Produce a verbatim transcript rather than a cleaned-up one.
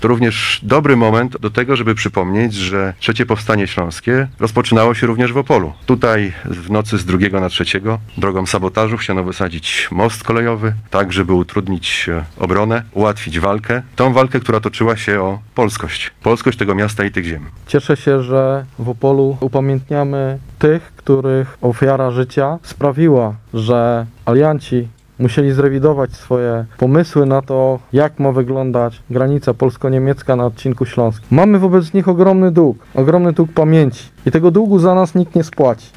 To również dobry moment do tego, żeby przypomnieć, że trzecie Powstanie Śląskie rozpoczynało się również w Opolu. Tutaj w nocy z drugiego na trzeciego drogą sabotażu chciano wysadzić most kolejowy, tak żeby utrudnić obronę, ułatwić walkę. Tą walkę, która toczyła się o polskość. Polskość tego miasta i tych ziem. Cieszę się, że w Opolu upamiętniamy tych, których ofiara życia sprawiła, że alianci musieli zrewidować swoje pomysły na to, jak ma wyglądać granica polsko-niemiecka na odcinku śląskim. Mamy wobec nich ogromny dług, ogromny dług pamięci i tego długu za nas nikt nie spłaci.